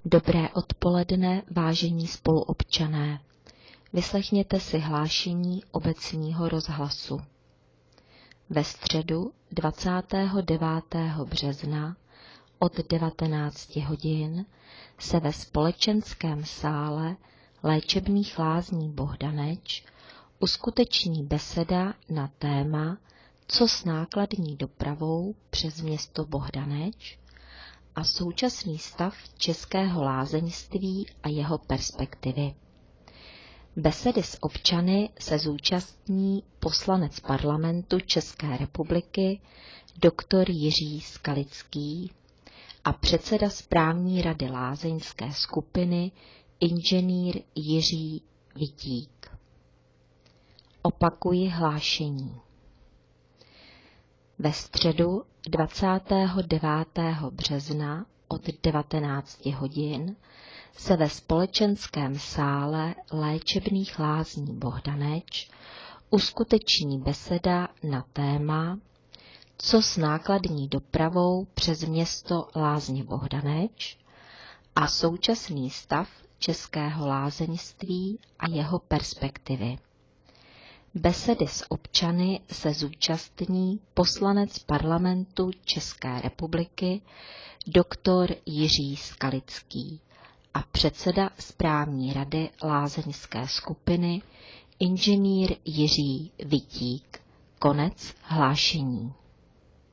Dobré odpoledne, vážení spoluobčané. Vyslechněte si hlášení obecního rozhlasu. Ve středu 29. března od 19 hodin se ve společenském sále léčebných lázní Bohdaneč uskuteční beseda na téma Co s nákladní dopravou přes město Bohdaneč a současný stav českého lázeňství a jeho perspektivy. Besedy s občany se zúčastní poslanec parlamentu České republiky dr. Jiří Skalický a předseda správní rady lázeňské skupiny inženýr Jiří Vitík. Opakuji hlášení. Ve středu 29. března od 19 hodin se ve společenském sále léčebných lázní Bohdaneč uskuteční beseda na téma Co s nákladní dopravou přes město lázně Bohdaneč a současný stav českého lázeňství a jeho perspektivy. Besedy s občany se zúčastní poslanec parlamentu České republiky dr. Jiří Skalický a předseda správní rady lázeňské skupiny inženýr Jiří Vitík. Konec hlášení.